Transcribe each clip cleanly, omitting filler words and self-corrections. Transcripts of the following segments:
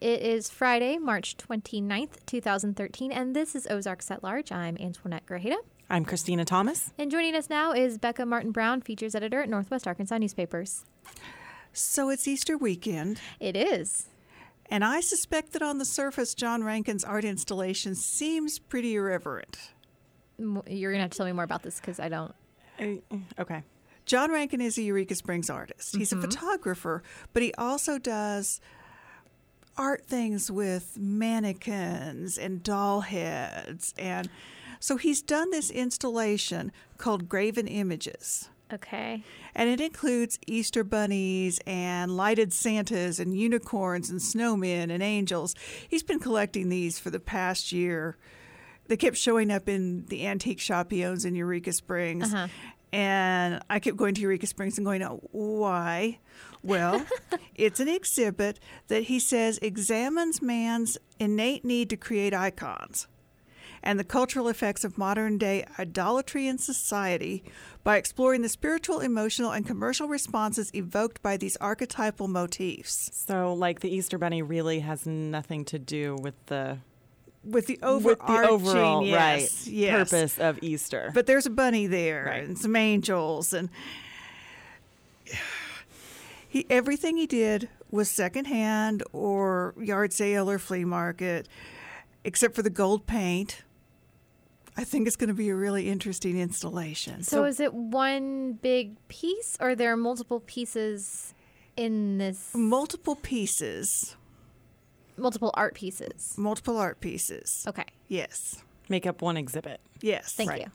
It is Friday, March 29th, 2013, and this is Ozarks at Large. I'm Antoinette Grajeda. I'm Christina Thomas. And joining us now is Becca Martin-Brown, features editor at Northwest Arkansas Newspapers. So it's Easter weekend. It is. And I suspect that on the surface, John Rankin's art installation seems pretty irreverent. You're going to have to tell me more about this because I don't. Okay. John Rankin is a Eureka Springs artist. He's a photographer, but he also does art things with mannequins and doll heads. And so he's done this installation called Graven Images. Okay. And it includes Easter bunnies and lighted Santas and unicorns and snowmen and angels. He's been collecting these for the past year. They kept showing up in the antique shop he owns in Eureka Springs. And I kept going to Eureka Springs and going, oh, why? Well, it's an exhibit that he says examines man's innate need to create icons and the cultural effects of modern-day idolatry in society by exploring the spiritual, emotional, and commercial responses evoked by these archetypal motifs. So, like, the Easter Bunny really has nothing to do with the overall yes. purpose of Easter. But there's a bunny there and some angels. And everything he did was secondhand or yard sale or flea market, except for the gold paint. I think it's going to be a really interesting installation. So is it one big piece, or there are multiple pieces in this? Multiple pieces. Multiple art pieces. Multiple art pieces. Okay. Yes. Make up one exhibit. Yes. Thank you.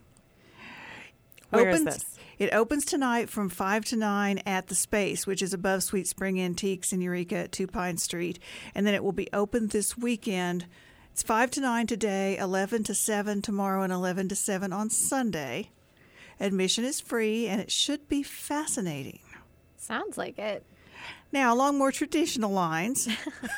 Where is this? It opens tonight from 5 to 9 at The Space, which is above Sweet Spring Antiques in Eureka at 2 Pine Street. And then it will be open this weekend. It's 5 to 9 today, 11 to 7 tomorrow, and 11 to 7 on Sunday. Admission is free, and it should be fascinating. Sounds like it. Now, along more traditional lines,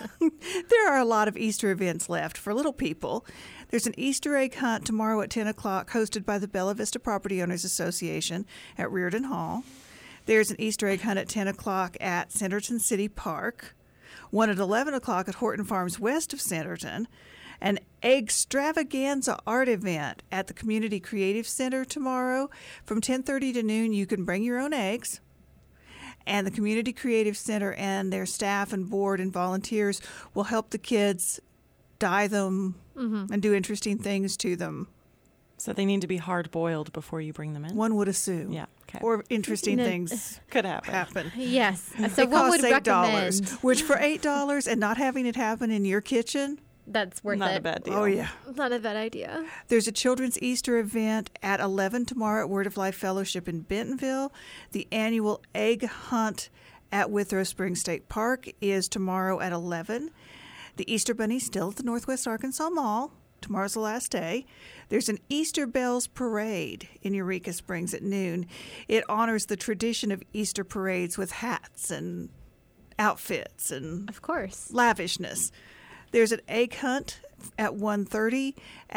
there are a lot of Easter events left for little people. There's an Easter egg hunt tomorrow at 10 o'clock hosted by the Bella Vista Property Owners Association at Reardon Hall. There's an Easter egg hunt at 10 o'clock at Centerton City Park, one at 11 o'clock at Horton Farms west of Centerton, an Eggstravaganza art event at the Community Creative Center tomorrow. From 10:30 to noon, you can bring your own eggs. And the Community Creative Center and their staff and board and volunteers will help the kids dye them and do interesting things to them. So they need to be hard-boiled before you bring them in? One would assume. Yeah. Okay. Or interesting things could happen. Yes. So it what would costs $8, recommend? which for $8 and not having it happen in your kitchen, That's worth Not it. a bad deal. oh yeah. Not a bad idea. There's a children's Easter event at 11 tomorrow at Word of Life Fellowship in Bentonville. The annual egg hunt at Withrow Springs State Park is tomorrow at 11. The Easter Bunny still at the Northwest Arkansas Mall. Tomorrow's the last day. There's an Easter Bells Parade in Eureka Springs at noon. It honors the tradition of Easter parades with hats and outfits and Of course. lavishness. There's an egg hunt at 1:30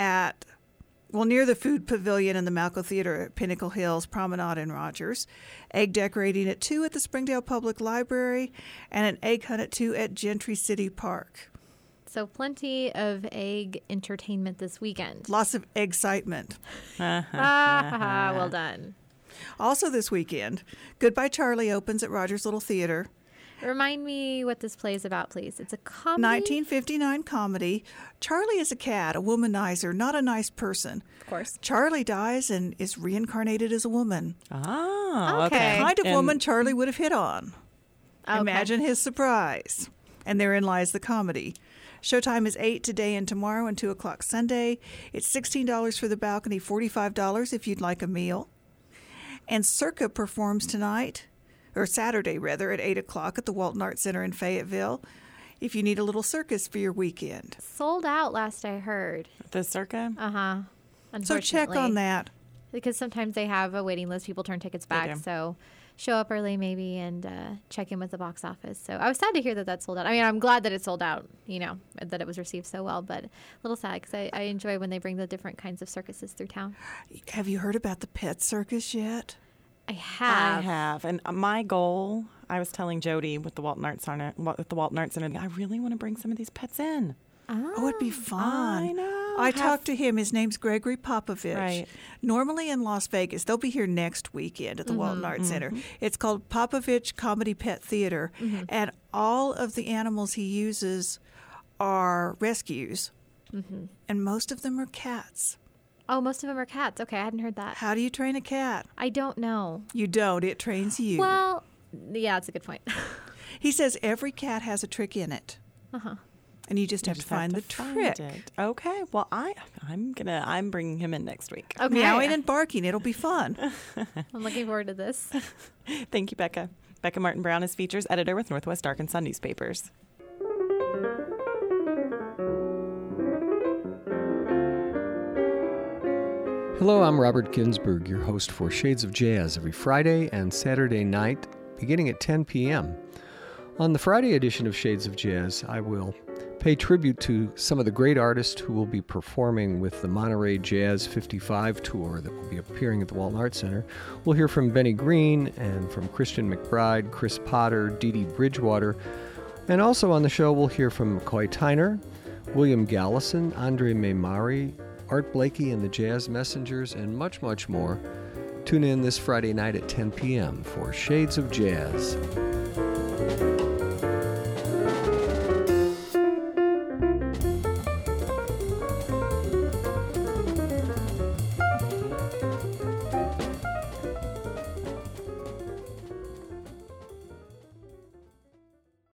near the Food Pavilion and the Malco Theater at Pinnacle Hills Promenade in Rogers. Egg decorating at 2 at the Springdale Public Library, and an egg hunt at 2 at Gentry City Park. So plenty of egg entertainment this weekend. Lots of excitement. Well done. Also this weekend, Goodbye Charlie opens at Rogers Little Theater. Remind me what this play is about, please. It's a comedy. 1959 comedy. Charlie is a cat, a womanizer, not a nice person. Of course. Charlie dies and is reincarnated as a woman. Ah, Okay. okay. The kind of And woman Charlie would have hit on. Okay. Imagine his surprise. And therein lies the comedy. Showtime is 8 today and tomorrow and 2 o'clock Sunday. It's $16 for the balcony, $45 if you'd like a meal. And Circa performs tonight, or Saturday rather, at 8 o'clock at the Walton Art Center in Fayetteville if you need a little circus for your weekend. Sold out last I heard. The Circa? So check on that. Because sometimes they have a waiting list. People turn tickets back. do. So show up early maybe and check in with the box office. So I was sad to hear that that sold out. I mean, I'm glad that it sold out, you know, that it was received so well, but a little sad because I enjoy when they bring the different kinds of circuses through town. Have you heard about the pet circus yet? I have. I have. And my goal, I was telling Jody with the Walton Arts Center, I really want to bring some of these pets in. Oh, it'd be fun. I know. I talked to him. His name's Gregory Popovich. Right. Normally in Las Vegas. They'll be here next weekend at the Walton Arts Center. It's called Popovich Comedy Pet Theater. And all of the animals he uses are rescues. And most of them are cats. Oh, most of them are cats. Okay, I hadn't heard that. How do you train a cat? I don't know. You don't. It trains you. Well, yeah, that's a good point. He says every cat has a trick in it. And you just have to find the trick. Okay. Well, I'm bringing him in next week. Okay. Meowing and barking. It'll be fun. I'm looking forward to this. Thank you, Becca. Becca Martin Brown is features editor with Northwest Arkansas Newspapers. Hello, I'm Robert Ginsburg, your host for Shades of Jazz every Friday and Saturday night, beginning at 10 p.m. On the Friday edition of Shades of Jazz, I will pay tribute to some of the great artists who will be performing with the Monterey Jazz 55 tour that will be appearing at the Walton Arts Center. We'll hear from Benny Green and from Christian McBride, Chris Potter, Dee Dee Bridgewater. And also on the show, we'll hear from McCoy Tyner, William Gallison, Andre Maimari, Art Blakey and the Jazz Messengers, and much, much more. Tune in this Friday night at 10 p.m. for Shades of Jazz.